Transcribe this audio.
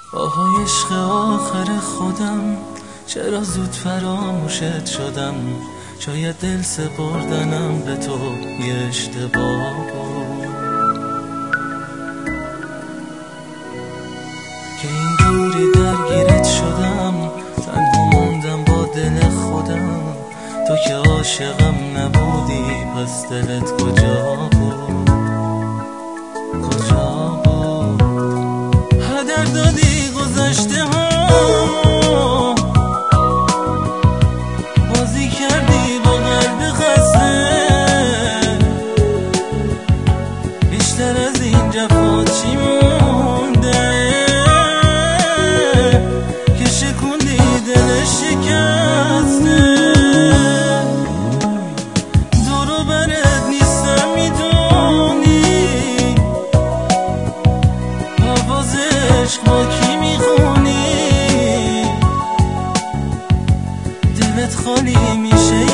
آهای عشق آخر خودم، چرا زود فراموشت شدم؟ شاید دل سپردنم به تو یه اشتباه بود که اینجوری درگیرت شدم. تنها موندم با دل خودم، تو که عاشقم نبودی پس دلت کجا بود؟ کجا بود؟ هدر دادی گذشته ها، بازی کردی با قلب خسته. بیشتر از این جفا چی مونده که شکوندی دل شکسته؟ دورو برت نیستم میدونی، آواز عشق با کی میخونی؟ دلت خالی میشه